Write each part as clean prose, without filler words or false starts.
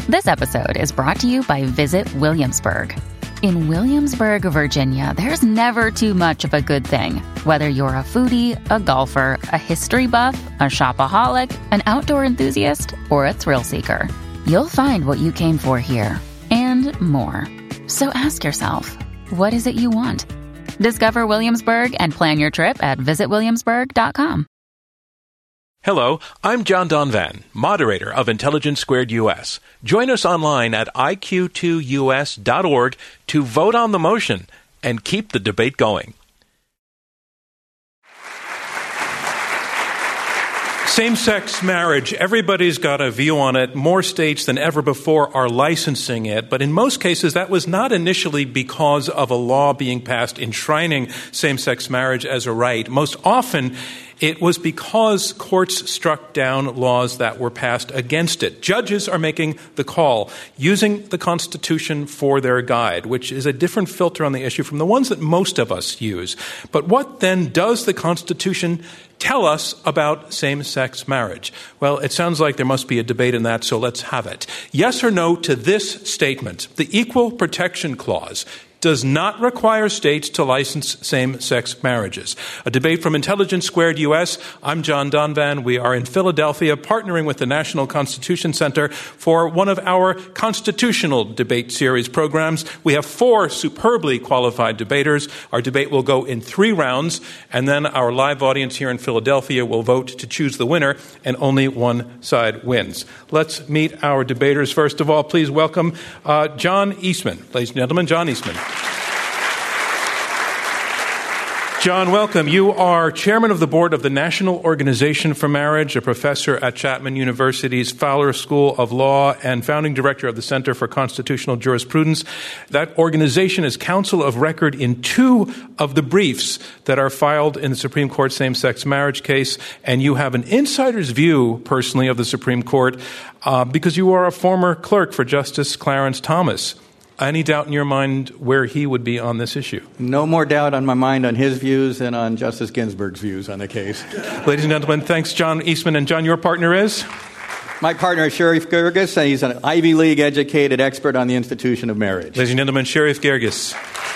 This episode is brought to you by Visit Williamsburg. In Williamsburg, Virginia, there's never too much of a good thing. Whether you're a foodie, a golfer, a history buff, a shopaholic, an outdoor enthusiast, or a thrill seeker, you'll find what you came for here and more. So ask yourself, what is it you want? Discover Williamsburg and plan your trip at visitwilliamsburg.com. Hello, I'm John Donvan, moderator of Intelligence Squared US. Join us online at iq2us.org to vote on the motion and keep the debate going. Same-sex marriage, everybody's got a view on it. More states than ever before are licensing it. But in most cases, that was not initially because of a law being passed enshrining same-sex marriage as a right. Most often, it was because courts struck down laws that were passed against it. Judges are making the call, using the Constitution for their guide, which is a different filter on the issue from the ones that most of us use. But what then does the Constitution tell us about same-sex marriage? Well, it sounds like there must be a debate in that, so let's have it. Yes or no to this statement: the Equal Protection Clause does not require states to license same-sex marriages. A debate from Intelligence Squared US. I'm John Donvan. We are in Philadelphia, partnering with the National Constitution Center for one of our constitutional debate series programs. We have 4 superbly qualified debaters. Our debate will go in 3 rounds, and then our live audience here in Philadelphia will vote to choose the winner, and only one side wins. Let's meet our debaters. First of all, please welcome John Eastman. Ladies and gentlemen, John Eastman. John, welcome. You are chairman of the board of the National Organization for Marriage, a professor at Chapman University's Fowler School of Law, and founding director of the Center for Constitutional Jurisprudence. That organization is counsel of record in 2 of the briefs that are filed in the Supreme Court same-sex marriage case, and you have an insider's view, personally, of the Supreme Court because you are a former clerk for Justice Clarence Thomas. Any doubt in your mind where he would be on this issue? No more doubt on my mind on his views than on Justice Ginsburg's views on the case. Ladies and gentlemen, thanks, John Eastman. And John, your partner is? My partner is Sherif Girgis, and he's an Ivy League-educated expert on the institution of marriage. Ladies and gentlemen, Sherif Girgis.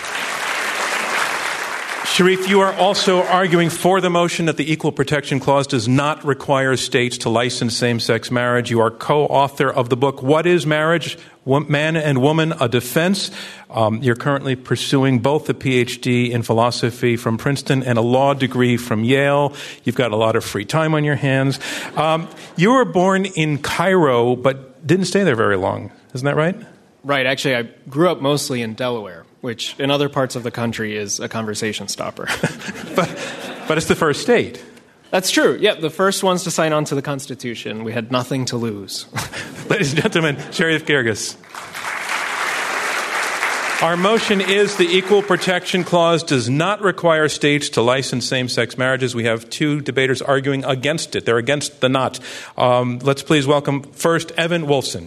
Sherif, you are also arguing for the motion that the Equal Protection Clause does not require states to license same-sex marriage. You are co-author of the book, What is Marriage? Man and Woman, a Defense. You're currently pursuing both a PhD in philosophy from Princeton and a law degree from Yale. You've got a lot of free time on your hands. You were born in Cairo, but didn't stay there very long. Isn't that right? Right. Actually, I grew up mostly in Delaware, which in other parts of the country is a conversation stopper. but it's the first state. That's true. Yeah, the first ones to sign on to the Constitution. We had nothing to lose. Ladies and gentlemen, Sherif Girgis. Our motion is the Equal Protection Clause does not require states to license same-sex marriages. We have 2 debaters arguing against it. They're against the not. Let's please welcome first Evan Wolfson.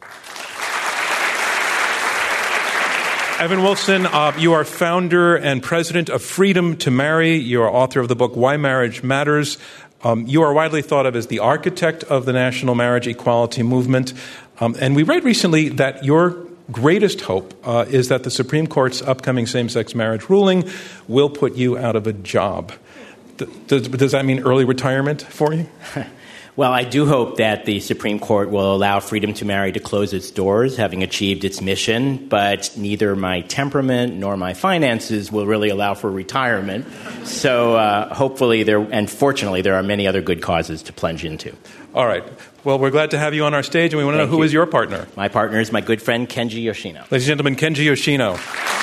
Evan Wolfson, you are founder and president of Freedom to Marry. You are author of the book Why Marriage Matters. You are widely thought of as the architect of the national marriage equality movement. And we read recently that your greatest hope is that the Supreme Court's upcoming same-sex marriage ruling will put you out of a job. Does that mean early retirement for you? Well, I do hope that the Supreme Court will allow Freedom to Marry to close its doors, having achieved its mission, but neither my temperament nor my finances will really allow for retirement. So hopefully and fortunately, there are many other good causes to plunge into. All right. Well, we're glad to have you on our stage, and we want to know who is your partner. My partner is my good friend, Kenji Yoshino. Ladies and gentlemen, Kenji Yoshino.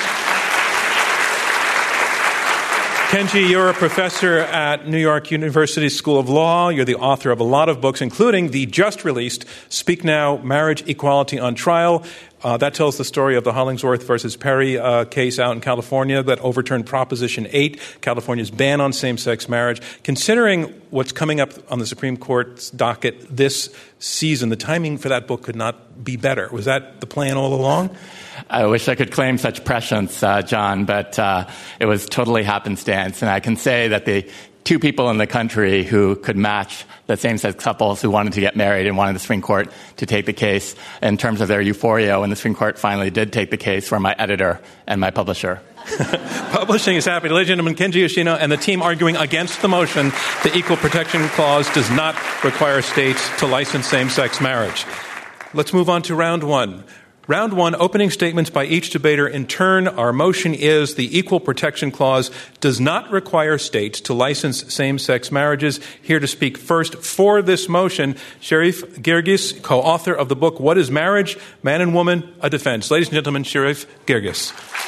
Kenji, you're a professor at New York University School of Law. You're the author of a lot of books, including the just-released Speak Now, Marriage Equality on Trial. That tells the story of the Hollingsworth versus Perry case out in California that overturned Proposition 8, California's ban on same-sex marriage. Considering what's coming up on the Supreme Court's docket this season, the timing for that book could not be better. Was that the plan all along? I wish I could claim such prescience, John, but it was totally happenstance. And I can say that the two people in the country who could match the same-sex couples who wanted to get married and wanted the Supreme Court to take the case in terms of their euphoria when the Supreme Court finally did take the case were my editor and my publisher. Publishing is happy. Ladies and gentlemen, Kenji Yoshino and the team arguing against the motion, the Equal Protection Clause does not require states to license same-sex marriage. Let's move on to round one. Round one, opening statements by each debater in turn. Our motion is the Equal Protection Clause does not require states to license same-sex marriages. Here to speak first for this motion, Sherif Girgis, co-author of the book, What is Marriage? Man and Woman, a Defense. Ladies and gentlemen, Sherif Girgis.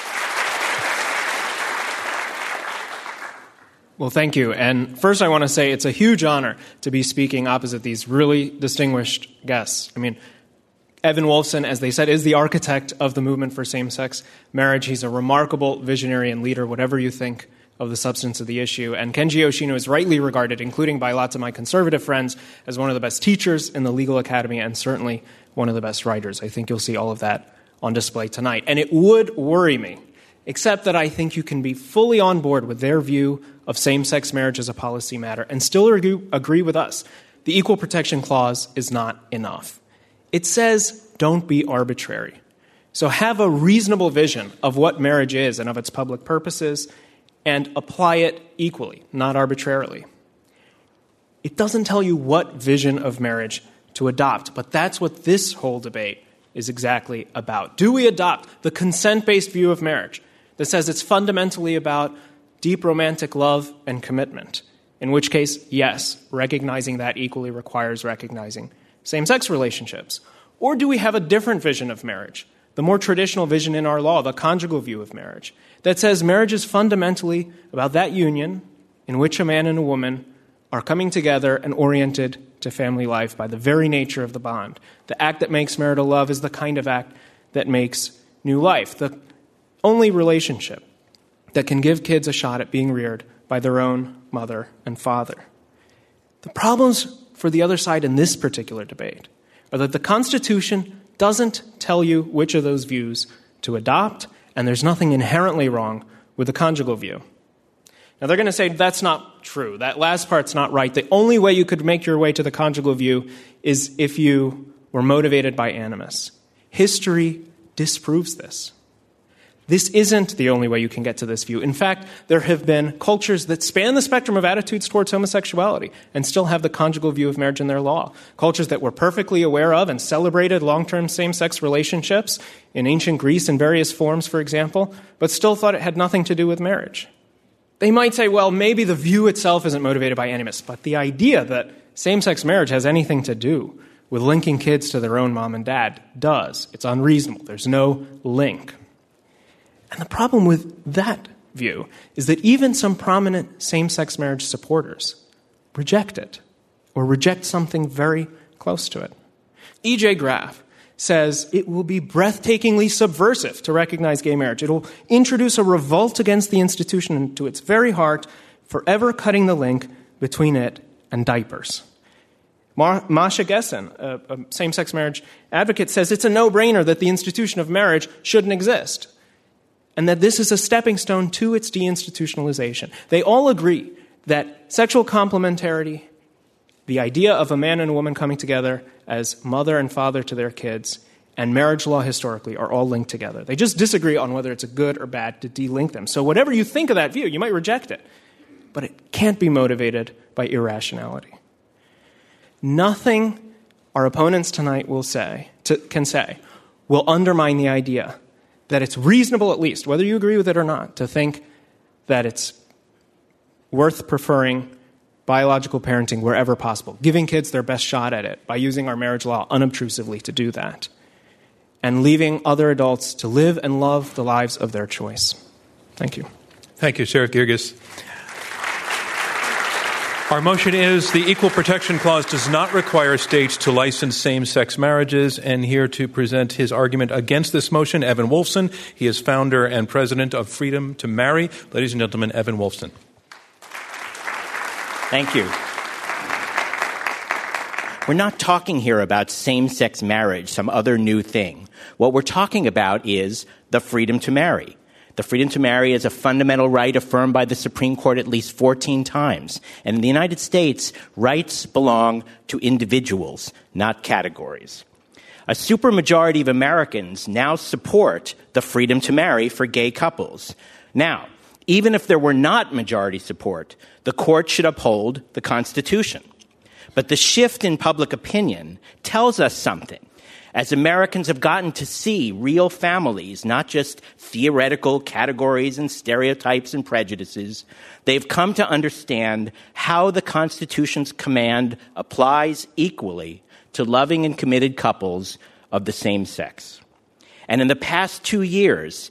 Well, thank you. And first I want to say it's a huge honor to be speaking opposite these really distinguished guests. I mean, Evan Wolfson, as they said, is the architect of the movement for same-sex marriage. He's a remarkable visionary and leader, whatever you think of the substance of the issue. And Kenji Yoshino is rightly regarded, including by lots of my conservative friends, as one of the best teachers in the legal academy and certainly one of the best writers. I think you'll see all of that on display tonight. And it would worry me, except that I think you can be fully on board with their view of same-sex marriage as a policy matter and still agree with us. The Equal Protection Clause is not enough. It says, don't be arbitrary. So have a reasonable vision of what marriage is and of its public purposes and apply it equally, not arbitrarily. It doesn't tell you what vision of marriage to adopt, but that's what this whole debate is exactly about. Do we adopt the consent-based view of marriage that says it's fundamentally about deep romantic love and commitment? In which case, yes, recognizing that equally requires recognizing same-sex relationships. Or do we have a different vision of marriage, the more traditional vision in our law, the conjugal view of marriage, that says marriage is fundamentally about that union in which a man and a woman are coming together and oriented to family life by the very nature of the bond. The act that makes marital love is the kind of act that makes new life, the only relationship that can give kids a shot at being reared by their own mother and father. The problems for the other side in this particular debate are that the Constitution doesn't tell you which of those views to adopt, and there's nothing inherently wrong with the conjugal view. Now, they're going to say that's not true. That last part's not right. The only way you could make your way to the conjugal view is if you were motivated by animus. History disproves this. This isn't the only way you can get to this view. In fact, there have been cultures that span the spectrum of attitudes towards homosexuality and still have the conjugal view of marriage in their law. Cultures that were perfectly aware of and celebrated long-term same-sex relationships in ancient Greece in various forms, for example, but still thought it had nothing to do with marriage. They might say, well, maybe the view itself isn't motivated by animus, but the idea that same-sex marriage has anything to do with linking kids to their own mom and dad does. It's unreasonable. There's no link. And the problem with that view is that even some prominent same-sex marriage supporters reject it or reject something very close to it. E.J. Graff says it will be breathtakingly subversive to recognize gay marriage. It will introduce a revolt against the institution into its very heart, forever cutting the link between it and diapers. Masha Gessen, a same-sex marriage advocate, says it's a no-brainer that the institution of marriage shouldn't exist, and that this is a stepping stone to its deinstitutionalization. They all agree that sexual complementarity, the idea of a man and a woman coming together as mother and father to their kids, and marriage law historically are all linked together. They just disagree on whether it's a good or bad to de-link them. So whatever you think of that view, you might reject it, but it can't be motivated by irrationality. Nothing our opponents tonight can say will undermine the idea that it's reasonable, at least, whether you agree with it or not, to think that it's worth preferring biological parenting wherever possible, giving kids their best shot at it by using our marriage law unobtrusively to do that, and leaving other adults to live and love the lives of their choice. Thank you. Thank you, Sherif Girgis. Our motion is the Equal Protection Clause does not require states to license same-sex marriages. And here to present his argument against this motion, Evan Wolfson. He is founder and president of Freedom to Marry. Ladies and gentlemen, Evan Wolfson. Thank you. We're not talking here about same-sex marriage, some other new thing. What we're talking about is the freedom to marry. The freedom to marry is a fundamental right affirmed by the Supreme Court at least 14 times. And in the United States, rights belong to individuals, not categories. A supermajority of Americans now support the freedom to marry for gay couples. Now, even if there were not majority support, the court should uphold the Constitution. But the shift in public opinion tells us something. As Americans have gotten to see real families, not just theoretical categories and stereotypes and prejudices, they've come to understand how the Constitution's command applies equally to loving and committed couples of the same sex. And in the past 2 years,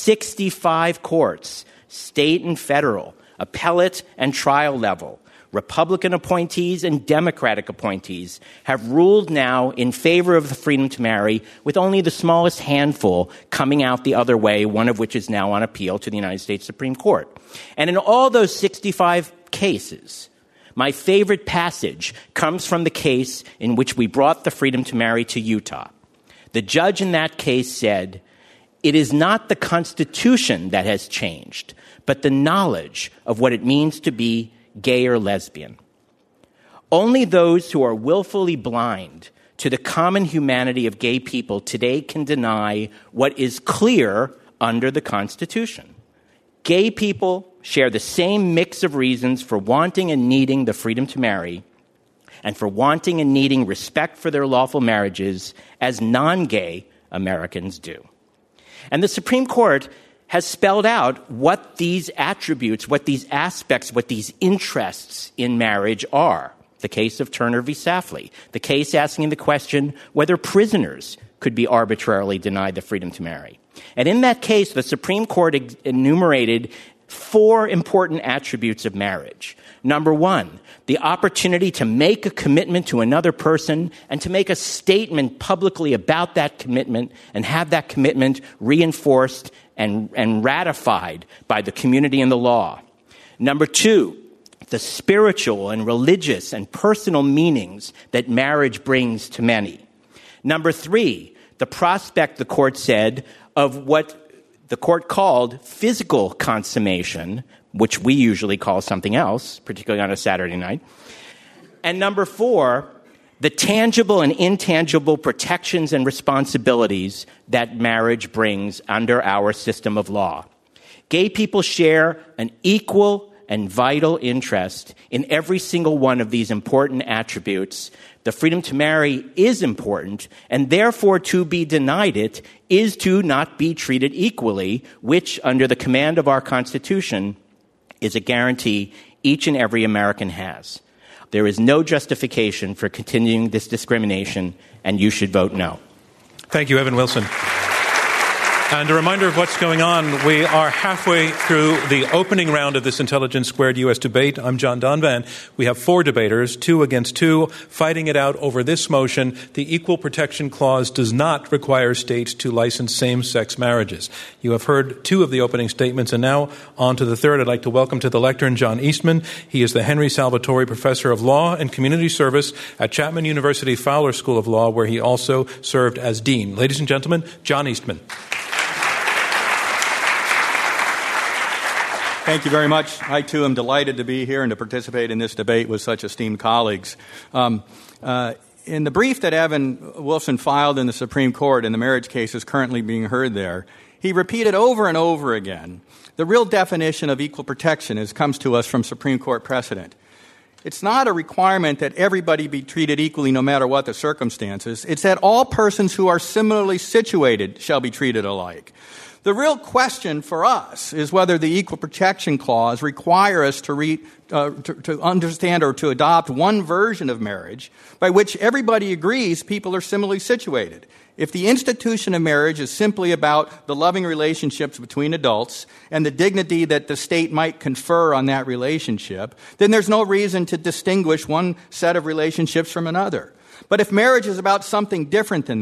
65 courts, state and federal, appellate and trial level, Republican appointees and Democratic appointees have ruled now in favor of the freedom to marry, with only the smallest handful coming out the other way, one of which is now on appeal to the United States Supreme Court. And in all those 65 cases, my favorite passage comes from the case in which we brought the freedom to marry to Utah. The judge in that case said, "It is not the Constitution that has changed, but the knowledge of what it means to be gay or lesbian. Only those who are willfully blind to the common humanity of gay people today can deny what is clear under the Constitution. Gay people share the same mix of reasons for wanting and needing the freedom to marry and for wanting and needing respect for their lawful marriages as non-gay Americans do." And the Supreme Court has spelled out what these attributes, what these aspects, what these interests in marriage are. The case of Turner v. Safley, the case asking the question whether prisoners could be arbitrarily denied the freedom to marry. And in that case, the Supreme Court enumerated 4 important attributes of marriage. Number 1, the opportunity to make a commitment to another person and to make a statement publicly about that commitment and have that commitment reinforced and ratified by the community and the law. Number 2, the spiritual and religious and personal meanings that marriage brings to many. Number 3, the prospect, the court said, of what the court called physical consummation, which we usually call something else, particularly on a Saturday night. And number 4, the tangible and intangible protections and responsibilities that marriage brings under our system of law. Gay people share an equal and vital interest in every single one of these important attributes. The freedom to marry is important, and therefore to be denied it is to not be treated equally, which, under the command of our Constitution, is a guarantee each and every American has. There is no justification for continuing this discrimination, and you should vote no. Thank you, Evan Wilson. And a reminder of what's going on. We are halfway through the opening round of this Intelligence Squared U.S. debate. I'm John Donvan. We have 4 debaters, 2 against 2, fighting it out over this motion. The Equal Protection Clause does not require states to license same-sex marriages. You have heard 2 of the opening statements, and now on to the third. I'd like to welcome to the lectern John Eastman. He is the Henry Salvatori Professor of Law and Community Service at Chapman University Fowler School of Law, where he also served as dean. Ladies and gentlemen, John Eastman. Thank you very much. I, too, am delighted to be here and to participate in this debate with such esteemed colleagues. In the brief that Evan Wilson filed in the Supreme Court, and the marriage case is currently being heard there, he repeated over and over again the real definition of equal protection as comes to us from Supreme Court precedent. It's not a requirement that everybody be treated equally no matter what the circumstances. It's that all persons who are similarly situated shall be treated alike. The real question for us is whether the Equal Protection Clause require us to understand or to adopt one version of marriage by which everybody agrees people are similarly situated. If the institution of marriage is simply about the loving relationships between adults and the dignity that the state might confer on that relationship, then there's no reason to distinguish one set of relationships from another. But if marriage is about something different than that,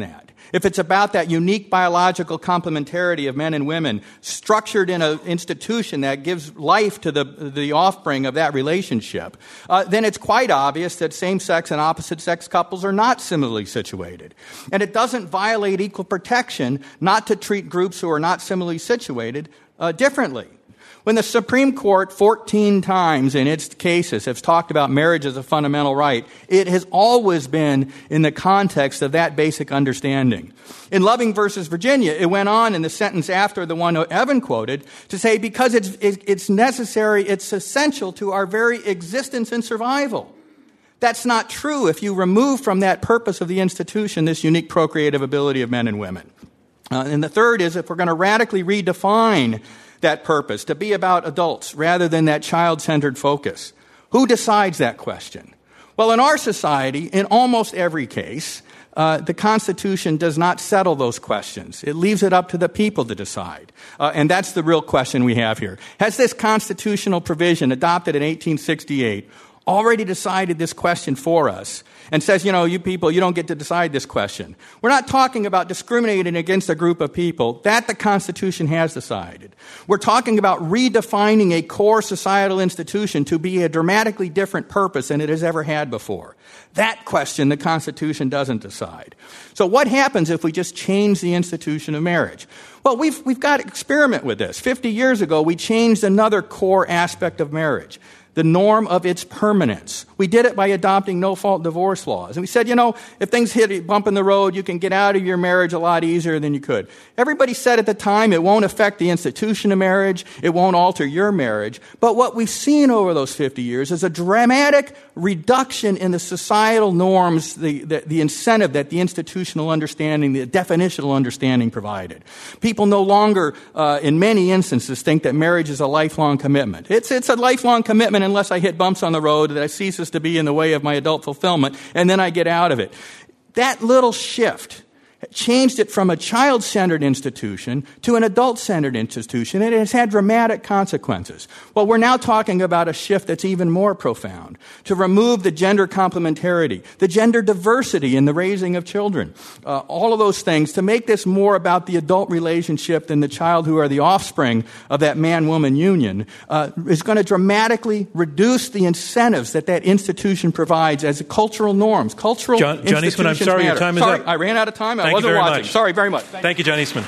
if it's about that unique biological complementarity of men and women structured in an institution that gives life to the offspring of that relationship, then it's quite obvious that same-sex and opposite-sex couples are not similarly situated. And it doesn't violate equal protection not to treat groups who are not similarly situated differently. When the Supreme Court 14 times in its cases has talked about marriage as a fundamental right, it has always been in the context of that basic understanding. In Loving versus Virginia, it went on in the sentence after the one Evan quoted to say, because it's necessary, it's essential to our very existence and survival. That's not true if you remove from that purpose of the institution this unique procreative ability of men and women. And the third is, if we're going to radically redefine that purpose to be about adults rather than that child-centered focus, who decides that question? Well, in our society, in almost every case, the Constitution does not settle those questions. It leaves it up to the people to decide. And that's the real question we have here. Has this constitutional provision adopted in 1868 already decided this question for us and says, you people, you don't get to decide this question? We're not talking about discriminating against a group of people. That the Constitution has decided. We're talking about redefining a core societal institution to be a dramatically different purpose than it has ever had before. That question the Constitution doesn't decide. So what happens if we just change the institution of marriage? Well, we've got to experiment with this. 50 years ago, we changed another core aspect of marriage, the norm of its permanence. We did it by adopting no-fault divorce laws. And we said, if things hit a bump in the road, you can get out of your marriage a lot easier than you could. Everybody said at the time it won't affect the institution of marriage, it won't alter your marriage. But what we've seen over those 50 years is a dramatic reduction in the societal norms, the incentive that the institutional understanding, the definitional understanding provided. People no longer, in many instances, think that marriage is a lifelong commitment. It's a lifelong commitment unless I hit bumps on the road that ceases to be in the way of my adult fulfillment, and then I get out of it. That little shift changed it from a child-centered institution to an adult-centered institution, and it has had dramatic consequences. Well, we're now talking about a shift that's even more profound, to remove the gender complementarity, the gender diversity in the raising of children, all of those things, to make this more about the adult relationship than the child who are the offspring of that man-woman union, is going to dramatically reduce the incentives that institution provides as cultural norms, cultural institutions John Eastman, I'm sorry, matter. your time is sorry, up. I ran out of time. Thank you very watching. much. Sorry very much. Thank you, John Eastman.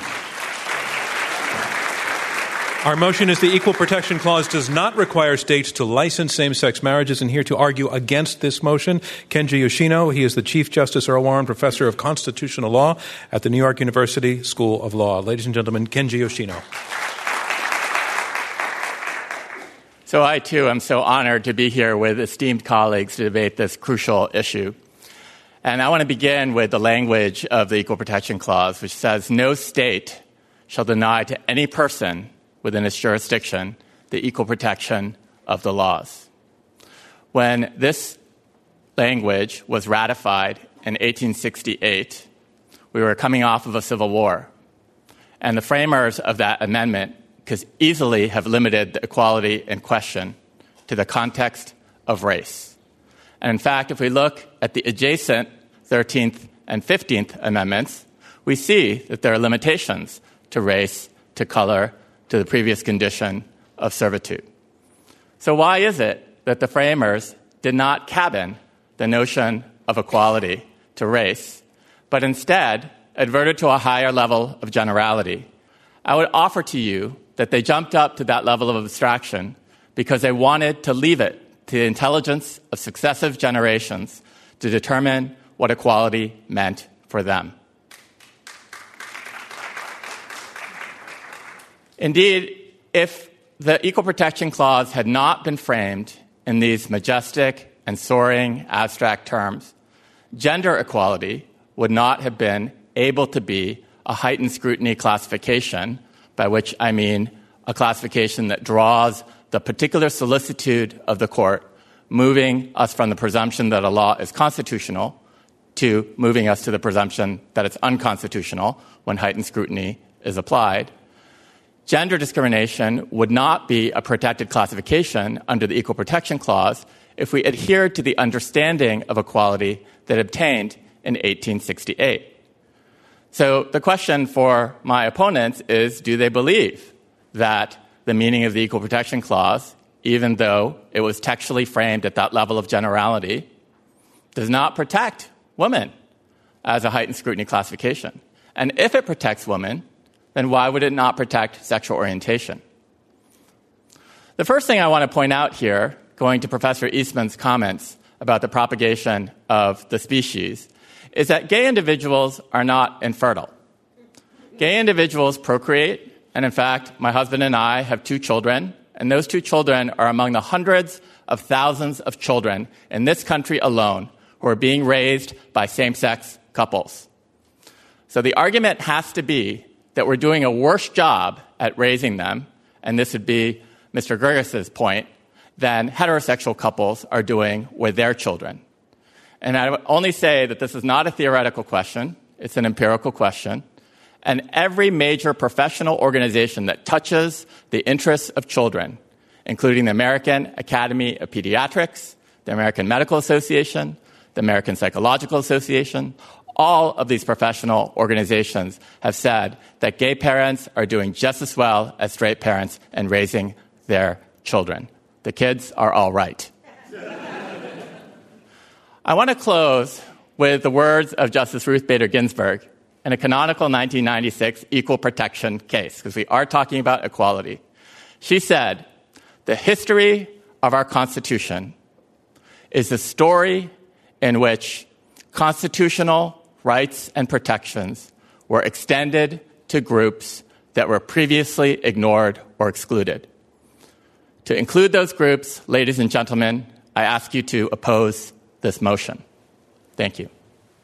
Our motion is the Equal Protection Clause does not require states to license same-sex marriages. And here to argue against this motion, Kenji Yoshino. He is the Chief Justice Earl Warren Professor of Constitutional Law at the New York University School of Law. Ladies and gentlemen, Kenji Yoshino. So I, too, am so honored to be here with esteemed colleagues to debate this crucial issue. And I want to begin with the language of the Equal Protection Clause, which says, no state shall deny to any person within its jurisdiction the equal protection of the laws. When this language was ratified in 1868, we were coming off of a civil war. And the framers of that amendment could easily have limited the equality in question to the context of race. And in fact, if we look at the adjacent 13th and 15th Amendments, we see that there are limitations to race, to color, to the previous condition of servitude. So why is it that the framers did not cabin the notion of equality to race, but instead adverted to a higher level of generality? I would offer to you that they jumped up to that level of abstraction because they wanted to leave it to the intelligence of successive generations to determine what equality meant for them. Indeed, if the Equal Protection Clause had not been framed in these majestic and soaring abstract terms, gender equality would not have been able to be a heightened scrutiny classification, by which I mean a classification that draws the particular solicitude of the court, moving us from the presumption that a law is constitutional to moving us to the presumption that it's unconstitutional when heightened scrutiny is applied. Gender discrimination would not be a protected classification under the Equal Protection Clause if we adhered to the understanding of equality that obtained in 1868. So the question for my opponents is, do they believe that the meaning of the Equal Protection Clause, even though it was textually framed at that level of generality, does not protect women as a heightened scrutiny classification? And if it protects women, then why would it not protect sexual orientation? The first thing I want to point out here, going to Professor Eastman's comments about the propagation of the species, is that gay individuals are not infertile. Gay individuals procreate, and in fact, my husband and I have 2 children, and those 2 children are among the hundreds of thousands of children in this country alone who are being raised by same-sex couples. So the argument has to be that we're doing a worse job at raising them, and this would be Mr. Gerges's point, than heterosexual couples are doing with their children. And I would only say that this is not a theoretical question, it's an empirical question, and every major professional organization that touches the interests of children, including the American Academy of Pediatrics, the American Medical Association, the American Psychological Association, all of these professional organizations have said that gay parents are doing just as well as straight parents in raising their children. The kids are all right. I want to close with the words of Justice Ruth Bader Ginsburg in a canonical 1996 equal protection case, because we are talking about equality. She said, "The history of our Constitution is the story in which constitutional rights and protections were extended to groups that were previously ignored or excluded. To include those groups, ladies and gentlemen, I ask you to oppose this motion." Thank you.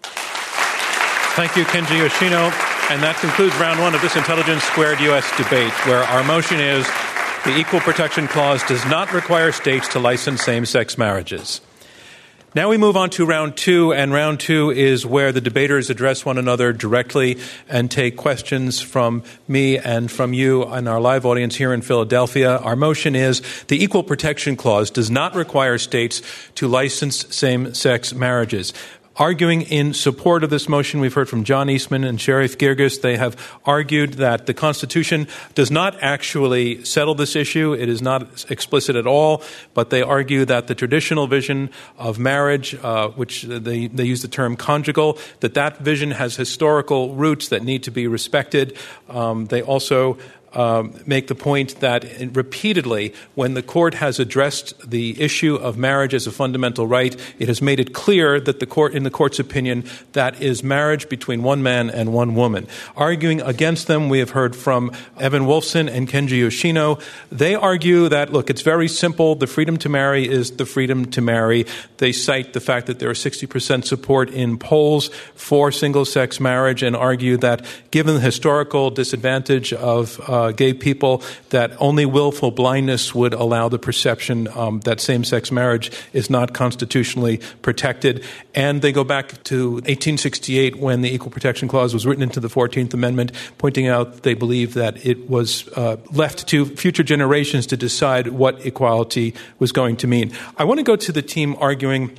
Thank you, Kenji Yoshino. And that concludes round 1 of this Intelligence Squared U.S. debate, where our motion is the Equal Protection Clause does not require states to license same-sex marriages. Now we move on to round 2, and round 2 is where the debaters address one another directly and take questions from me and from you and our live audience here in Philadelphia. Our motion is the Equal Protection Clause does not require states to license same-sex marriages. Arguing in support of this motion, we've heard from John Eastman and Sherif Girgis. They have argued that the Constitution does not actually settle this issue. It is not explicit at all, but they argue that the traditional vision of marriage, which they use the term conjugal, that vision has historical roots that need to be respected. They also make the point that repeatedly, when the court has addressed the issue of marriage as a fundamental right, it has made it clear that in the court's opinion, that is marriage between one man and one woman. Arguing against them, we have heard from Evan Wolfson and Kenji Yoshino. They argue that, look, it's very simple. The freedom to marry is the freedom to marry. They cite the fact that there are 60% support in polls for single-sex marriage and argue that given the historical disadvantage of gay people, that only willful blindness would allow the perception that same-sex marriage is not constitutionally protected. And they go back to 1868 when the Equal Protection Clause was written into the 14th Amendment, pointing out they believe that it was left to future generations to decide what equality was going to mean. I want to go to the team arguing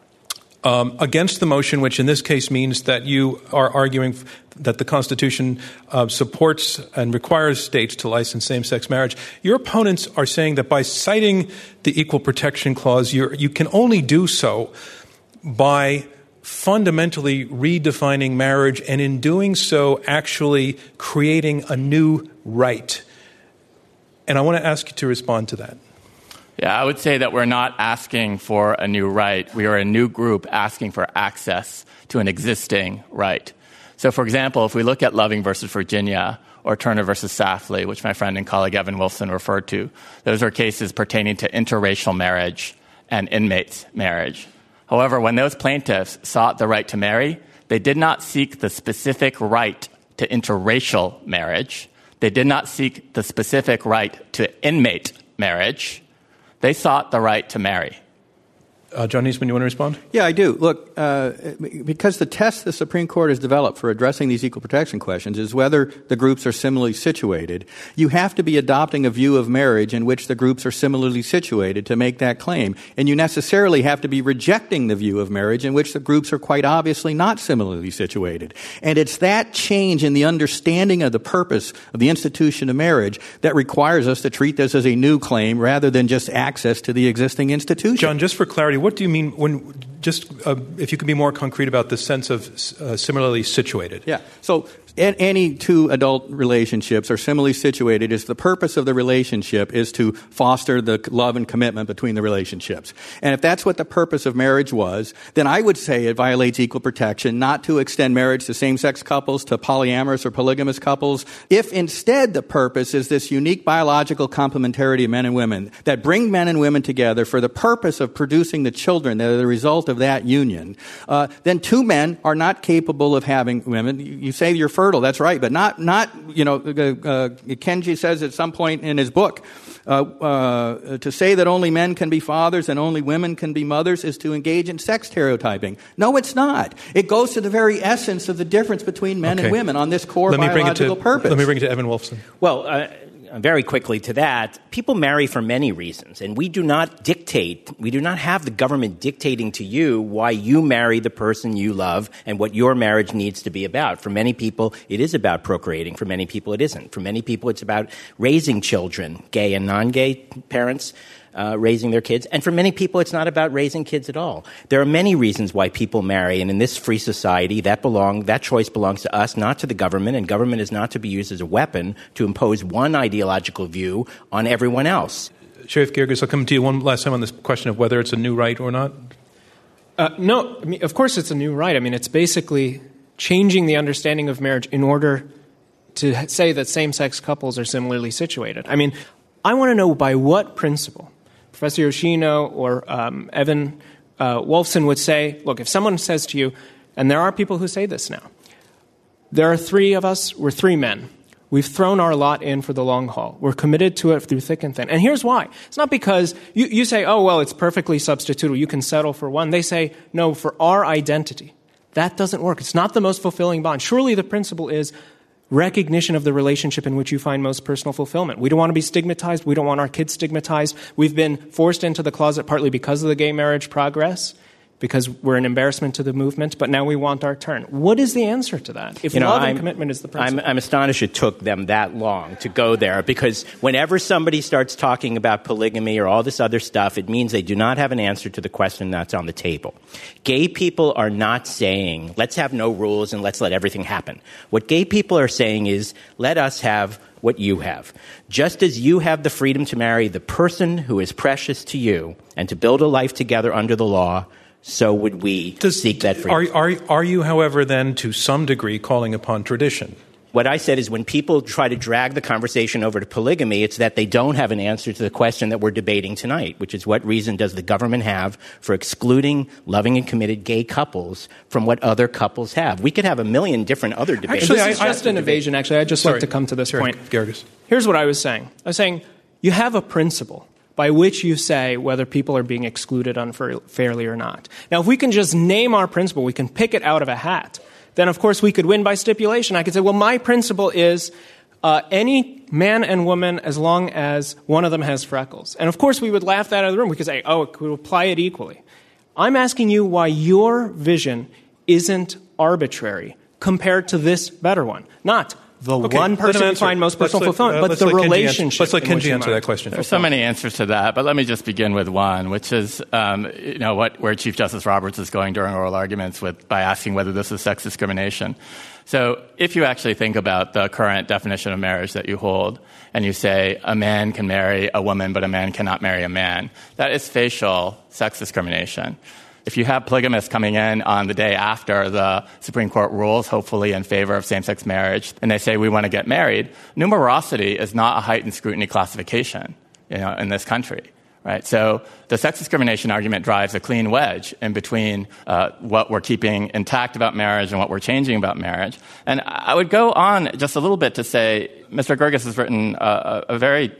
against the motion, which in this case means that you are arguing that the Constitution supports and requires states to license same-sex marriage. Your opponents are saying that by citing the Equal Protection Clause, you can only do so by fundamentally redefining marriage, and in doing so, actually creating a new right. And I want to ask you to respond to that. Yeah, I would say that we're not asking for a new right. We are a new group asking for access to an existing right. So, for example, if we look at Loving versus Virginia or Turner versus Safley, which my friend and colleague Evan Wolfson referred to, those are cases pertaining to interracial marriage and inmates marriage. However, when those plaintiffs sought the right to marry, they did not seek the specific right to interracial marriage. They did not seek the specific right to inmate marriage. They sought the right to marry. John Niesman, you want to respond? Yeah, I do. Look, because the test the Supreme Court has developed for addressing these equal protection questions is whether the groups are similarly situated, you have to be adopting a view of marriage in which the groups are similarly situated to make that claim. And you necessarily have to be rejecting the view of marriage in which the groups are quite obviously not similarly situated. And it's that change in the understanding of the purpose of the institution of marriage that requires us to treat this as a new claim rather than just access to the existing institution. John, just for clarity, what do you mean when if you could be more concrete about the sense of similarly situated? Yeah. So any two adult relationships are similarly situated is the purpose of the relationship is to foster the love and commitment between the relationships. And if that's what the purpose of marriage was, then I would say it violates equal protection not to extend marriage to same-sex couples, to polyamorous or polygamous couples. If instead the purpose is this unique biological complementarity of men and women that bring men and women together for the purpose of producing the children that are the result of that union, then two men are not capable of having women. You say you're fertile, that's right, but not Kenji says at some point in his book, to say that only men can be fathers and only women can be mothers is to engage in sex stereotyping. No, it's not. It goes to the very essence of the difference between men and women on this core biological purpose. Let me bring it to Evan Wolfson. Well, very quickly to that, people marry for many reasons, and we do not have the government dictating to you why you marry the person you love and what your marriage needs to be about. For many people, it is about procreating. For many people, it isn't. For many people, it's about raising children, gay and non-gay parents, raising their kids. And for many people, it's not about raising kids at all. There are many reasons why people marry, and in this free society, that choice belongs to us, not to the government, and government is not to be used as a weapon to impose one ideological view on everyone else. Sharif Girgis, I'll come to you one last time on this question of whether it's a new right or not. No, I mean, of course it's a new right. I mean, it's basically changing the understanding of marriage in order to say that same-sex couples are similarly situated. I mean, I want to know by what principle Professor Yoshino or Evan Wolfson would say, look, if someone says to you, and there are people who say this now, there are three of us, we're three men. We've thrown our lot in for the long haul. We're committed to it through thick and thin. And here's why. It's not because you say, oh, well, it's perfectly substitutable. You can settle for one. They say, no, for our identity. That doesn't work. It's not the most fulfilling bond. Surely the principle is recognition of the relationship in which you find most personal fulfillment. We don't want to be stigmatized. We don't want our kids stigmatized. We've been forced into the closet partly because of the gay marriage progress, because we're an embarrassment to the movement, but now we want our turn. What is the answer to that? If love and commitment is the principle. I'm astonished it took them that long to go there, because whenever somebody starts talking about polygamy or all this other stuff, it means they do not have an answer to the question that's on the table. Gay people are not saying, let's have no rules and let's let everything happen. What gay people are saying is, let us have what you have. Just as you have the freedom to marry the person who is precious to you and to build a life together under the law, so would we seek that freedom. Are you, however, then, to some degree, calling upon tradition? What I said is when people try to drag the conversation over to polygamy, it's that they don't have an answer to the question that we're debating tonight, which is what reason does the government have for excluding loving and committed gay couples from what other couples have? We could have a million different other debates. Actually, this is just an evasion. Actually, I'd just like to come to this point. Girgis. Here's what I was saying. I was saying you have a principle by which you say whether people are being excluded unfairly or not. Now, if we can just name our principle, we can pick it out of a hat, then, of course, we could win by stipulation. I could say, well, my principle is any man and woman as long as one of them has freckles. And, of course, we would laugh that out of the room. We could say, oh, we would apply it equally. I'm asking you why your vision isn't arbitrary compared to this better one. Not the one person you find most personal fulfillment, but the relationship. Let's let Kenji answer that question. There's so many answers to that, but let me just begin with one, which is where Chief Justice Roberts is going during oral arguments by asking whether this is sex discrimination. So if you actually think about the current definition of marriage that you hold, and you say a man can marry a woman, but a man cannot marry a man, that is facial sex discrimination. If you have polygamists coming in on the day after the Supreme Court rules, hopefully in favor of same-sex marriage, and they say, we want to get married, numerosity is not a heightened scrutiny classification, in this country, right? So the sex discrimination argument drives a clean wedge in between what we're keeping intact about marriage and what we're changing about marriage. And I would go on just a little bit to say, Mr. Gerges has written a very,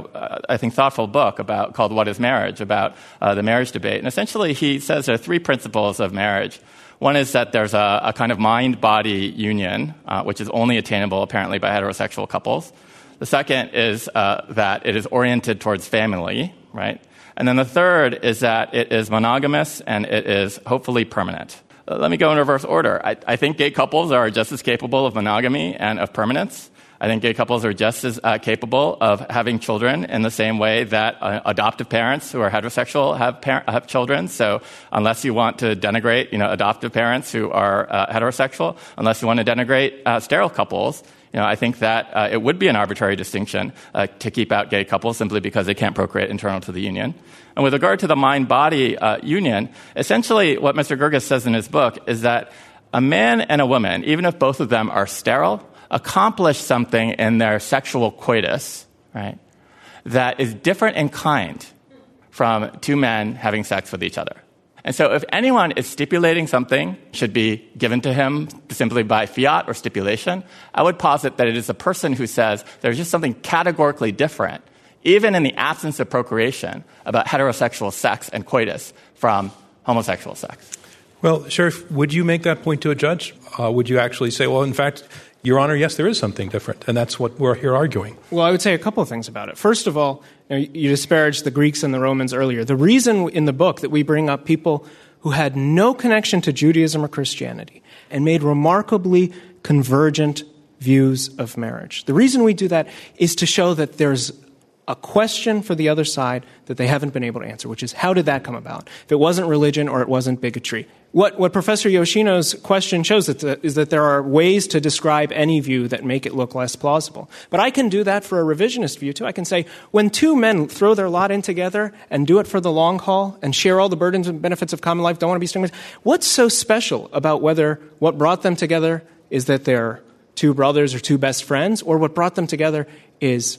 I think, thoughtful book called What is Marriage, about the marriage debate. And essentially he says there are three principles of marriage. One is that there's a kind of mind-body union, which is only attainable apparently by heterosexual couples. The second is that it is oriented towards family, right? And then the third is that it is monogamous and it is hopefully permanent. Let me go in reverse order. I think gay couples are just as capable of monogamy and of permanence. I think gay couples are just as capable of having children in the same way that adoptive parents who are heterosexual have children. So unless you want to denigrate, adoptive parents who are heterosexual, unless you want to denigrate sterile couples, I think that it would be an arbitrary distinction to keep out gay couples simply because they can't procreate internal to the union. And with regard to the mind-body union, essentially what Mr. Gerges says in his book is that a man and a woman, even if both of them are sterile, accomplish something in their sexual coitus, right, that is different in kind from two men having sex with each other. And so if anyone is stipulating something should be given to him simply by fiat or stipulation, I would posit that it is the person who says there's just something categorically different, even in the absence of procreation, about heterosexual sex and coitus from homosexual sex. Well, Sheriff, would you make that point to a judge? Would you actually say, well, in fact, Your Honor, yes, there is something different, and that's what we're here arguing. Well, I would say a couple of things about it. First of all, you disparaged the Greeks and the Romans earlier. The reason in the book that we bring up people who had no connection to Judaism or Christianity and made remarkably convergent views of marriage, the reason we do that is to show that there's a question for the other side that they haven't been able to answer, which is, how did that come about? If it wasn't religion or it wasn't bigotry. What Professor Yoshino's question shows is that there are ways to describe any view that make it look less plausible. But I can do that for a revisionist view, too. I can say, when two men throw their lot in together and do it for the long haul and share all the burdens and benefits of common life, don't want to be stigmatized, what's so special about whether what brought them together is that they're two brothers or two best friends, or what brought them together is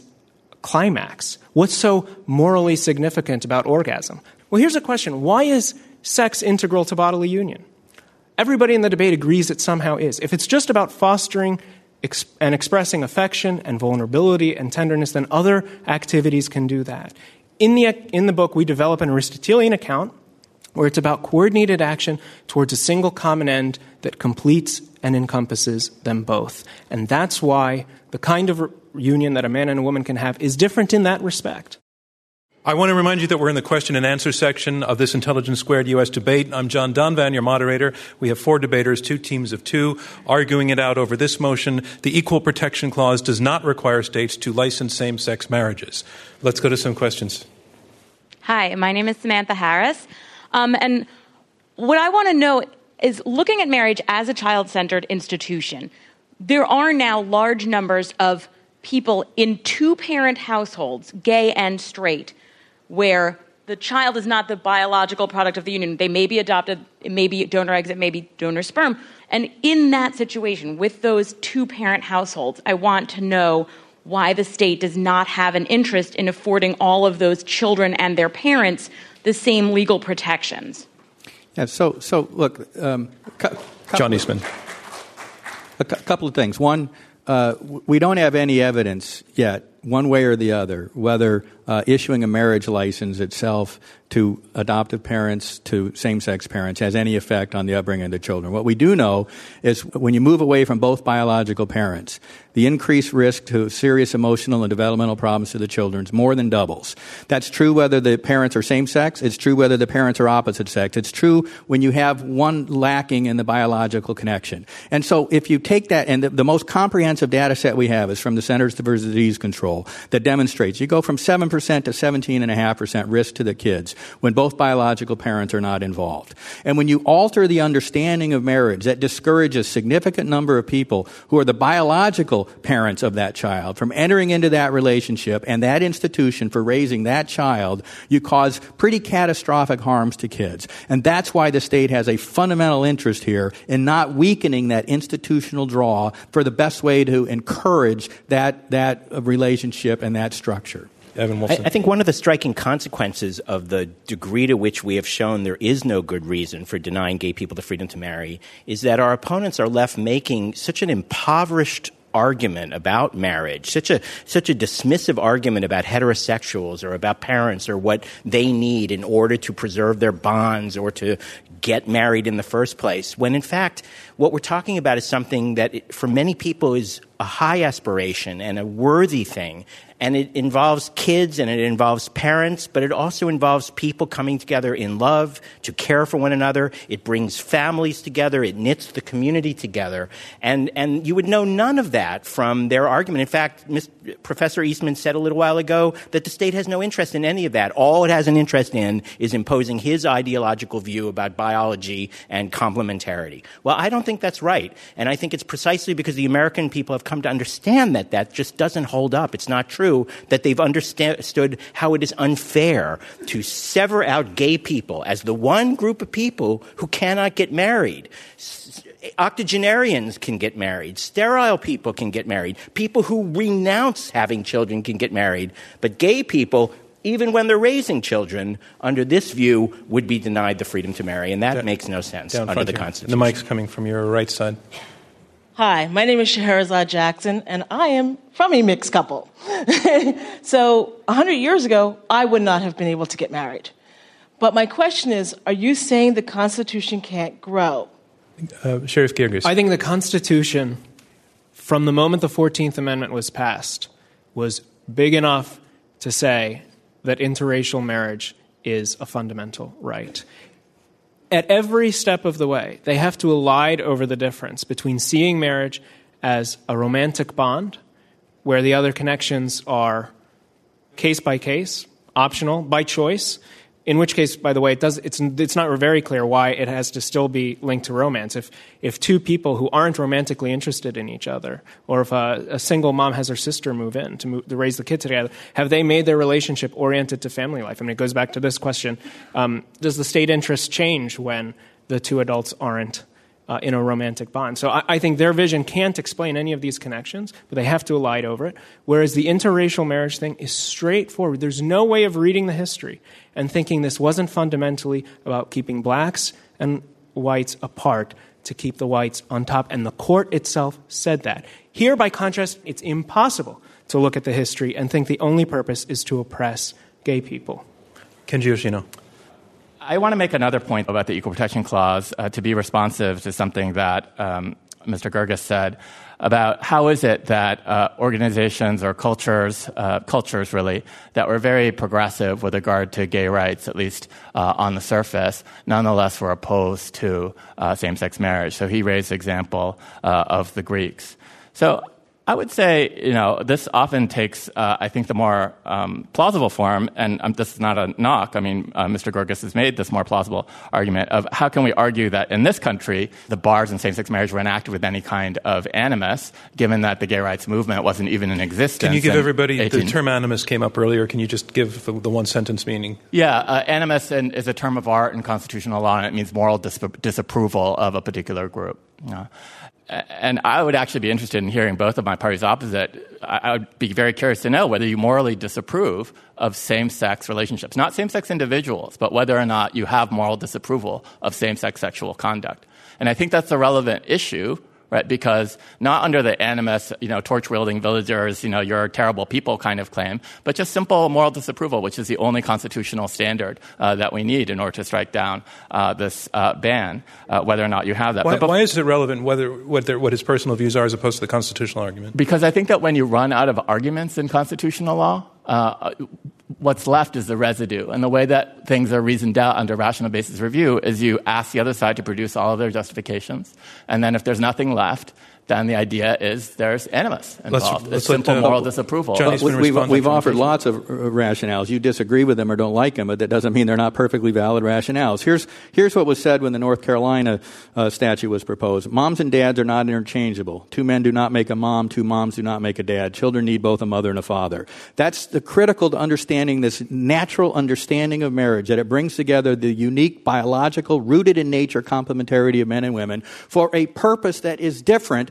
climax? What's so morally significant about orgasm? Well, here's a question. Why is sex integral to bodily union? Everybody in the debate agrees it somehow is. If it's just about fostering and expressing affection and vulnerability and tenderness, then other activities can do that. In the book, we develop an Aristotelian account where it's about coordinated action towards a single common end that completes and encompasses them both. And that's why the kind of union that a man and a woman can have is different in that respect. I want to remind you that we're in the question and answer section of this Intelligence Squared U.S. debate. I'm John Donvan, your moderator. We have 4 debaters, 2 teams of 2, arguing it out over this motion. The Equal Protection Clause does not require states to license same-sex marriages. Let's go to some questions. Hi, my name is Samantha Harris. And what I want to know is, looking at marriage as a child-centered institution, there are now large numbers of people in 2-parent households, gay and straight, where the child is not the biological product of the union. They may be adopted, it may be donor eggs, it may be donor sperm. And in that situation, with those 2-parent households, I want to know why the state does not have an interest in affording all of those children and their parents the same legal protections. Yeah, so look, John Eastman. A couple of things. One, we don't have any evidence yet, one way or the other, whether issuing a marriage license itself to adoptive parents, to same-sex parents, has any effect on the upbringing of the children. What we do know is when you move away from both biological parents, the increased risk to serious emotional and developmental problems to the children more than doubles. That's true whether the parents are same-sex. It's true whether the parents are opposite sex. It's true when you have one lacking in the biological connection. And so if you take that, and the most comprehensive data set we have is from the Centers for Disease Control that demonstrates you go from 7% to 17.5% risk to the kids when both biological parents are not involved. And when you alter the understanding of marriage, that discourages a significant number of people who are the biological parents of that child from entering into that relationship and that institution for raising that child. You cause pretty catastrophic harms to kids. And that's why the state has a fundamental interest here in not weakening that institutional draw for the best way to encourage that relationship and that structure. Evan Wolfson. I think one of the striking consequences of the degree to which we have shown there is no good reason for denying gay people the freedom to marry is that our opponents are left making such an impoverished argument about marriage, such a dismissive argument about heterosexuals or about parents or what they need in order to preserve their bonds or to get married in the first place, when in fact what we're talking about is something that for many people is a high aspiration and a worthy thing. And it involves kids and it involves parents, but it also involves people coming together in love to care for one another. It brings families together. It knits the community together. And you would know none of that from their argument. In fact, Professor Eastman said a little while ago that the state has no interest in any of that. All it has an interest in is imposing his ideological view about biology and complementarity. Well, I don't think that's right. And I think it's precisely because the American people have come to understand that that just doesn't hold up. It's not true that they've understood how it is unfair to sever out gay people as the one group of people who cannot get married. Octogenarians can get married. Sterile people can get married. People who renounce having children can get married. But gay people, even when they're raising children, under this view, would be denied the freedom to marry. And that makes no sense under the Constitution. The mic's coming from your right side. Hi, my name is Scheherazade Jackson, and I am from a mixed couple. So 100 years ago, I would not have been able to get married. But my question is, are you saying the Constitution can't grow? Sheriff Girgis. I think the Constitution, from the moment the 14th Amendment was passed, was big enough to say that interracial marriage is a fundamental right. At every step of the way, they have to elide over the difference between seeing marriage as a romantic bond, where the other connections are case by case, optional, by choice, in which case, by the way, it's not very clear why it has to still be linked to romance. If two people who aren't romantically interested in each other, or if a single mom has her sister move in to raise the kids together, have they made their relationship oriented to family life? I mean, it goes back to this question. Does the state interest change when the two adults aren't in a romantic bond? So I think their vision can't explain any of these connections, but they have to elide over it, whereas the interracial marriage thing is straightforward. There's no way of reading the history and thinking this wasn't fundamentally about keeping blacks and whites apart to keep the whites on top, and the court itself said that. Here, by contrast, it's impossible to look at the history and think the only purpose is to oppress gay people. Kenji Yoshino. I want to make another point about the Equal Protection Clause to be responsive to something that Mr. Girgis said about how is it that organizations or cultures really, that were very progressive with regard to gay rights, at least on the surface, nonetheless were opposed to same-sex marriage. So he raised the example of the Greeks. So I would say, this often takes, I think, the more plausible form, and this is not a knock. I mean, Mr. Girgis has made this more plausible argument of how can we argue that in this country, the bars in same-sex marriage were enacted with any kind of animus, given that the gay rights movement wasn't even in existence. Can you give everybody, the term animus came up earlier, can you just give the one-sentence meaning? Yeah, animus is a term of art in constitutional law, and it means moral disapproval of a particular group. And I would actually be interested in hearing both of my parties opposite. I would be very curious to know whether you morally disapprove of same-sex relationships. Not same-sex individuals, but whether or not you have moral disapproval of same-sex sexual conduct. And I think that's a relevant issue, right? Because not under the animus, torch-wielding villagers, you're terrible people kind of claim, but just simple moral disapproval, which is the only constitutional standard that we need in order to strike down this ban, whether or not you have that. Why is it relevant what his personal views are as opposed to the constitutional argument? Because I think that when you run out of arguments in constitutional law, what's left is the residue. And the way that things are reasoned out under rational basis review is you ask the other side to produce all of their justifications. And then if there's nothing left, then the idea is there's animus involved. It's simple moral disapproval. We've offered lots of rationales. You disagree with them or don't like them, but that doesn't mean they're not perfectly valid rationales. Here's what was said when the North Carolina statute was proposed. Moms and dads are not interchangeable. Two men do not make a mom. Two moms do not make a dad. Children need both a mother and a father. That's the critical to understanding this natural understanding of marriage, that it brings together the unique biological, rooted in nature complementarity of men and women for a purpose that is different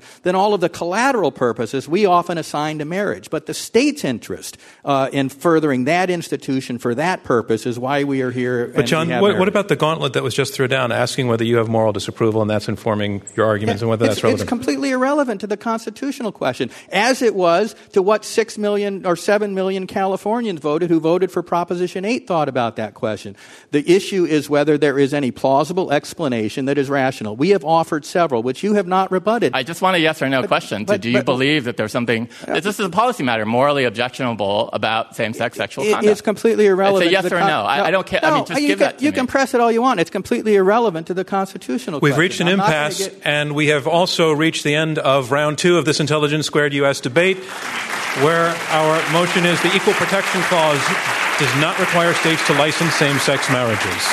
than all of the collateral purposes we often assign to marriage. But the state's interest in furthering that institution for that purpose is why we are here. But John, what about the gauntlet that was just thrown down, asking whether you have moral disapproval and that's informing your arguments and whether that's relevant? It's completely irrelevant to the constitutional question, as it was to what 6 million or 7 million Californians who voted for Proposition 8 thought about that question. The issue is whether there is any plausible explanation that is rational. We have offered several, which you have not rebutted. I just want a yes or no question. Do you believe that there's something, this is a policy matter, morally objectionable about same-sex sexual conduct? It's completely irrelevant. It's a yes or no. I don't care. No, just give that to me. You can press it all you want. It's completely irrelevant to the constitutional question. We've reached an impasse, and we have also reached the end of round 2 of this Intelligence Squared U.S. debate, where our motion is the Equal Protection Clause does not require states to license same-sex marriages.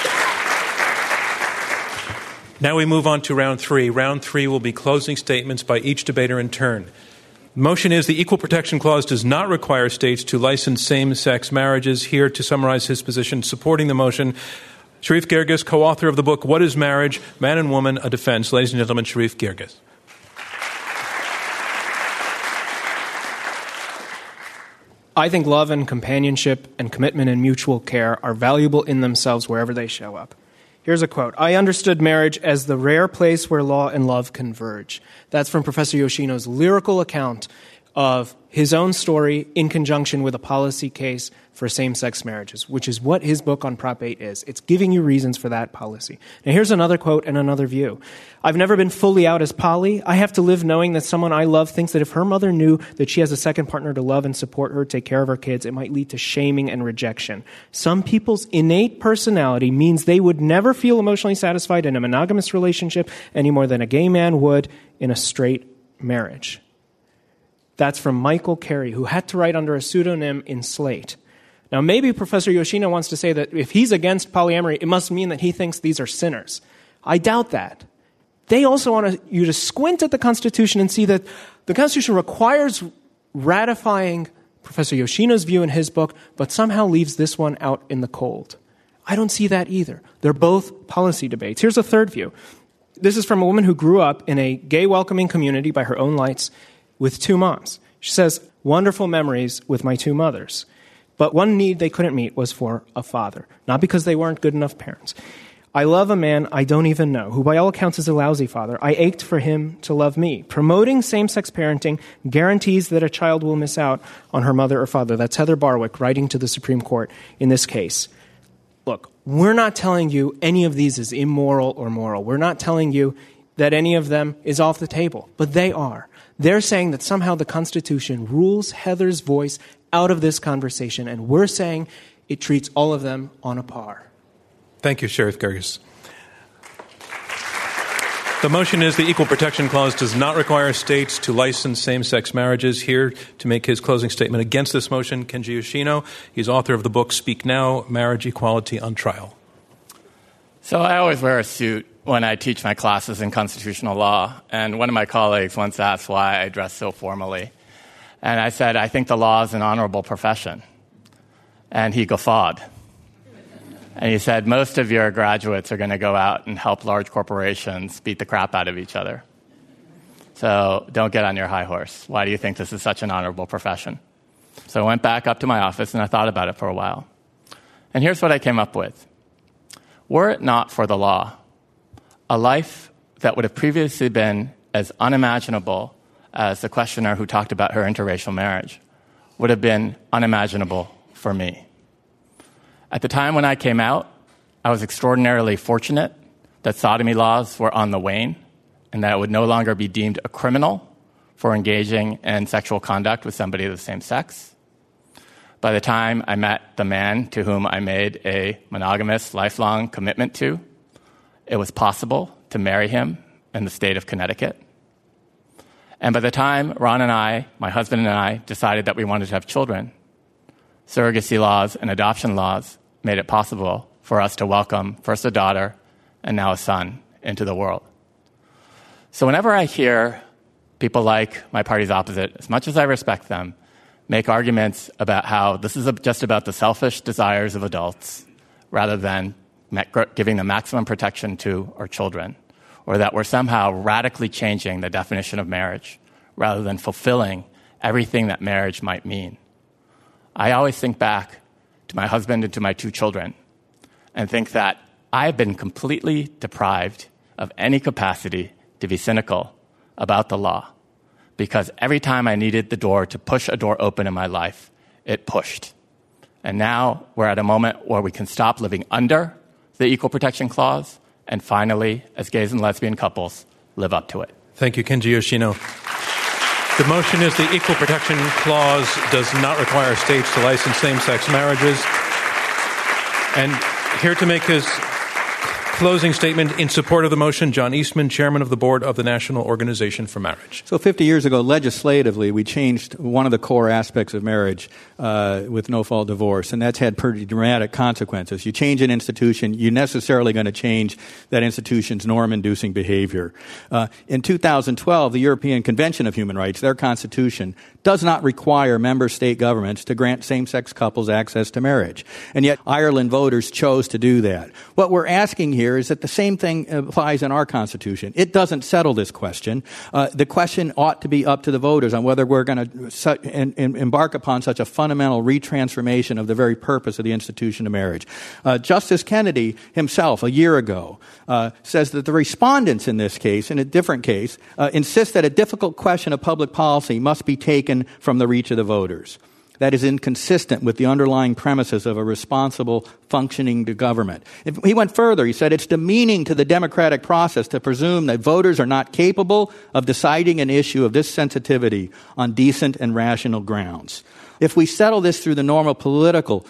Now we move on to round 3. Round 3 will be closing statements by each debater in turn. The motion is the Equal Protection Clause does not require states to license same-sex marriages. Here to summarize his position supporting the motion, Sharif Girgis, co-author of the book, What is Marriage? Man and Woman, A Defense. Ladies and gentlemen, Sharif Girgis. I think love and companionship and commitment and mutual care are valuable in themselves wherever they show up. Here's a quote. I understood marriage as the rare place where law and love converge. That's from Professor Yoshino's lyrical account of his own story in conjunction with a policy case for same-sex marriages, which is what his book on Prop 8 is. It's giving you reasons for that policy. Now, here's another quote and another view. I've never been fully out as poly. I have to live knowing that someone I love thinks that if her mother knew that she has a second partner to love and support her, take care of her kids, it might lead to shaming and rejection. Some people's innate personality means they would never feel emotionally satisfied in a monogamous relationship any more than a gay man would in a straight marriage. That's from Michael Carey, who had to write under a pseudonym in Slate. Now, maybe Professor Yoshino wants to say that if he's against polyamory, it must mean that he thinks these are sinners. I doubt that. They also want you to squint at the Constitution and see that the Constitution requires ratifying Professor Yoshino's view in his book, but somehow leaves this one out in the cold. I don't see that either. They're both policy debates. Here's a third view. This is from a woman who grew up in a gay-welcoming community by her own lights with 2 moms. She says, wonderful memories with my 2 mothers. But one need they couldn't meet was for a father, not because they weren't good enough parents. I love a man I don't even know, who by all accounts is a lousy father. I ached for him to love me. Promoting same-sex parenting guarantees that a child will miss out on her mother or father. That's Heather Barwick writing to the Supreme Court in this case. Look, we're not telling you any of these is immoral or moral. We're not telling you that any of them is off the table, but they are. They're saying that somehow the Constitution rules Heather's voice out of this conversation, and we're saying it treats all of them on a par. Thank you, Sharif Girgis. The motion is the Equal Protection Clause does not require states to license same-sex marriages. Here to make his closing statement against this motion, Kenji Yoshino. He's author of the book Speak Now, Marriage Equality on Trial. So I always wear a suit when I teach my classes in constitutional law, and one of my colleagues once asked why I dress so formally. And I said, I think the law is an honorable profession. And he guffawed. And he said, most of your graduates are going to go out and help large corporations beat the crap out of each other. So don't get on your high horse. Why do you think this is such an honorable profession? So I went back up to my office and I thought about it for a while. And here's what I came up with. Were it not for the law, a life that would have previously been as unimaginable as the questioner who talked about her interracial marriage would have been unimaginable for me. At the time when I came out, I was extraordinarily fortunate that sodomy laws were on the wane and that it would no longer be deemed a criminal for engaging in sexual conduct with somebody of the same sex. By the time I met the man to whom I made a monogamous, lifelong commitment to, it was possible to marry him in the state of Connecticut. And by the time Ron and I, my husband and I, decided that we wanted to have children, surrogacy laws and adoption laws made it possible for us to welcome first a daughter and now a son into the world. So whenever I hear people like my party's opposite, as much as I respect them, make arguments about how this is just about the selfish desires of adults rather than giving the maximum protection to our children, or that we're somehow radically changing the definition of marriage rather than fulfilling everything that marriage might mean. I always think back to my husband and to my 2 children and think that I have been completely deprived of any capacity to be cynical about the law, because every time I needed the door to push a door open in my life, it pushed. And now we're at a moment where we can stop living under the Equal Protection Clause and finally, as gays and lesbian couples, live up to it. Thank you, Kenji Yoshino. The motion is the Equal Protection Clause does not require states to license same-sex marriages. And here to make his closing statement in support of the motion, John Eastman, Chairman of the Board of the National Organization for Marriage. So 50 years ago, legislatively, we changed one of the core aspects of marriage with no-fault divorce, and that's had pretty dramatic consequences. You change an institution, you're necessarily going to change that institution's norm-inducing behavior. In 2012, the European Convention of Human Rights, their constitution, does not require member state governments to grant same-sex couples access to marriage. And yet Ireland voters chose to do that. What we're asking here is that the same thing applies in our Constitution. It doesn't settle this question. The question ought to be up to the voters on whether we're going to embark upon such a fundamental retransformation of the very purpose of the institution of marriage. Justice Kennedy himself, a year ago, says that the respondents in this case, in a different case, insist that a difficult question of public policy must be taken from the reach of the voters. That is inconsistent with the underlying premises of a responsible, functioning government. He went further. He said it's demeaning to the democratic process to presume that voters are not capable of deciding an issue of this sensitivity on decent and rational grounds. If we settle this through the normal political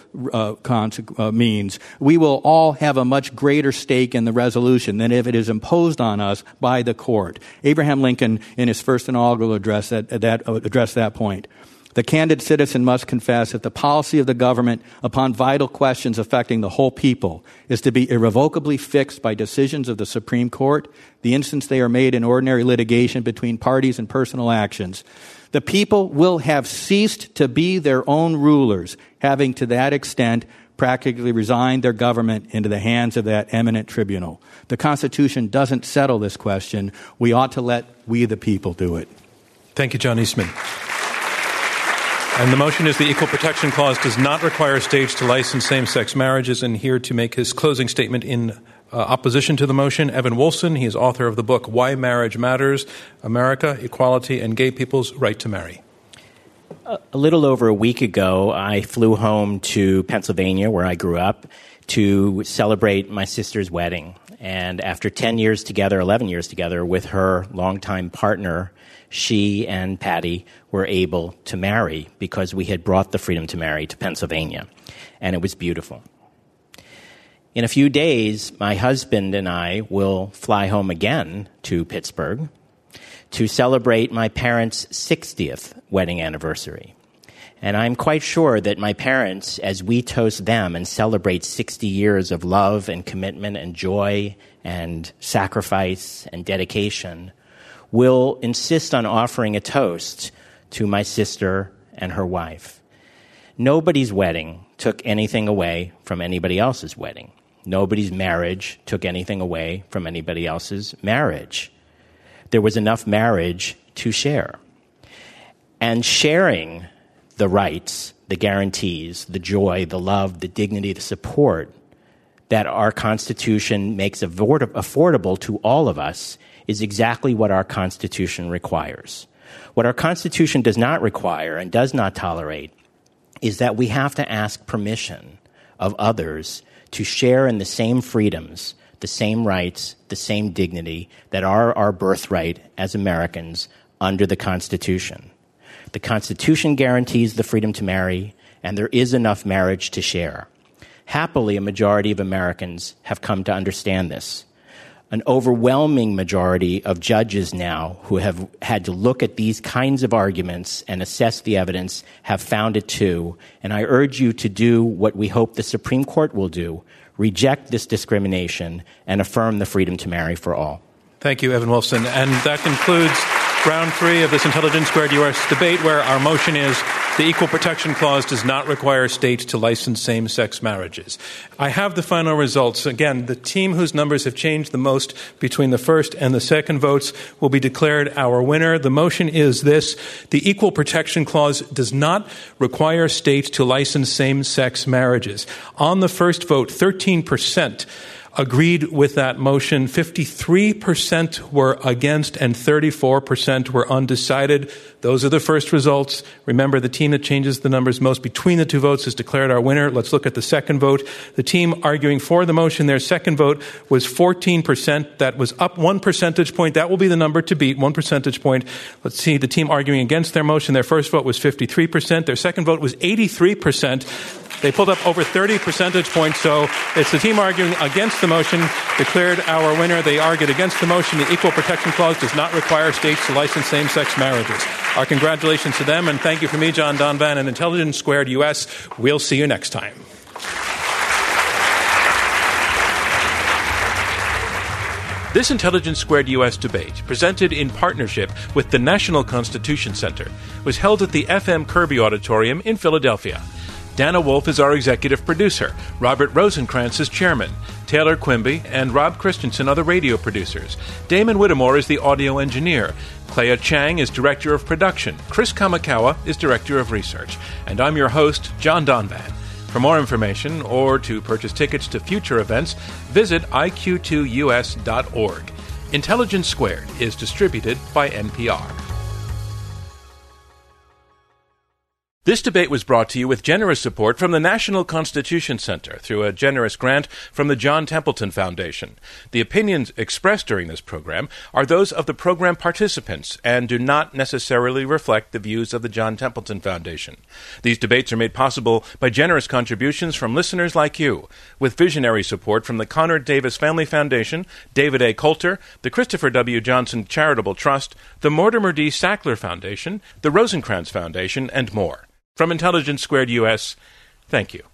means, we will all have a much greater stake in the resolution than if it is imposed on us by the court. Abraham Lincoln, in his first inaugural address, addressed that point. The candid citizen must confess that the policy of the government upon vital questions affecting the whole people is to be irrevocably fixed by decisions of the Supreme Court, the instance they are made in ordinary litigation between parties and personal actions. The people will have ceased to be their own rulers, having to that extent practically resigned their government into the hands of that eminent tribunal. The Constitution doesn't settle this question. We ought to let we the people do it. Thank you, John Eastman. And the motion is the Equal Protection Clause does not require states to license same-sex marriages. And here to make his closing statement in opposition to the motion, Evan Wolfson. He is author of the book Why Marriage Matters, America, Equality, and Gay People's Right to Marry. A little over a week ago, I flew home to Pennsylvania, where I grew up, to celebrate my sister's wedding. And after 11 years together with her longtime partner, she and Patty were able to marry because we had brought the freedom to marry to Pennsylvania. And it was beautiful. In a few days, my husband and I will fly home again to Pittsburgh to celebrate my parents' 60th wedding anniversary. And I'm quite sure that my parents, as we toast them and celebrate 60 years of love and commitment and joy and sacrifice and dedication, will insist on offering a toast to my sister and her wife. Nobody's wedding took anything away from anybody else's wedding. Nobody's marriage took anything away from anybody else's marriage. There was enough marriage to share. And sharing the rights, the guarantees, the joy, the love, the dignity, the support that our Constitution makes affordable to all of us is exactly what our Constitution requires. What our Constitution does not require and does not tolerate is that we have to ask permission of others to share in the same freedoms, the same rights, the same dignity that are our birthright as Americans under the Constitution. The Constitution guarantees the freedom to marry, and there is enough marriage to share. Happily, a majority of Americans have come to understand this. An overwhelming majority of judges now who have had to look at these kinds of arguments and assess the evidence have found it too. And I urge you to do what we hope the Supreme Court will do, reject this discrimination and affirm the freedom to marry for all. Thank you, Evan Wolfson. And that concludes round 3 of this Intelligence Squared U.S. debate, where our motion is The Equal Protection Clause does not require states to license same-sex marriages. I have the final results. Again, the team whose numbers have changed the most between the first and the second votes will be declared our winner. The motion is this: the Equal Protection Clause does not require states to license same-sex marriages. On the first vote, 13% agreed with that motion, 53% were against, and 34% were undecided. Those are the first results. Remember, the team that changes the numbers most between the two votes is declared our winner. Let's look at the second vote. The team arguing for the motion, their second vote was 14%. That was up 1 percentage point. That will be the number to beat, 1 percentage point. Let's see, the team arguing against their motion, their first vote was 53%. Their second vote was 83%. They pulled up over 30 percentage points, so it's the team arguing against the motion declared our winner. They argued against the motion. The Equal Protection Clause does not require states to license same-sex marriages. Our congratulations to them, and thank you from me, John Donvan, and Intelligence Squared US. We'll see you next time. This Intelligence Squared US debate, presented in partnership with the National Constitution Center, was held at the FM Kirby Auditorium in Philadelphia. Dana Wolf is our executive producer. Robert Rosenkrantz is chairman. Taylor Quimby and Rob Christensen are the radio producers. Damon Whittemore is the audio engineer. Clea Chang is director of production. Chris Kamakawa is director of research. And I'm your host, John Donvan. For more information or to purchase tickets to future events, visit iq2us.org. Intelligence Squared is distributed by NPR. This debate was brought to you with generous support from the National Constitution Center through a generous grant from the John Templeton Foundation. The opinions expressed during this program are those of the program participants and do not necessarily reflect the views of the John Templeton Foundation. These debates are made possible by generous contributions from listeners like you, with visionary support from the Connor Davis Family Foundation, David A. Coulter, the Christopher W. Johnson Charitable Trust, the Mortimer D. Sackler Foundation, the Rosenkrantz Foundation, and more. From Intelligence Squared US, thank you.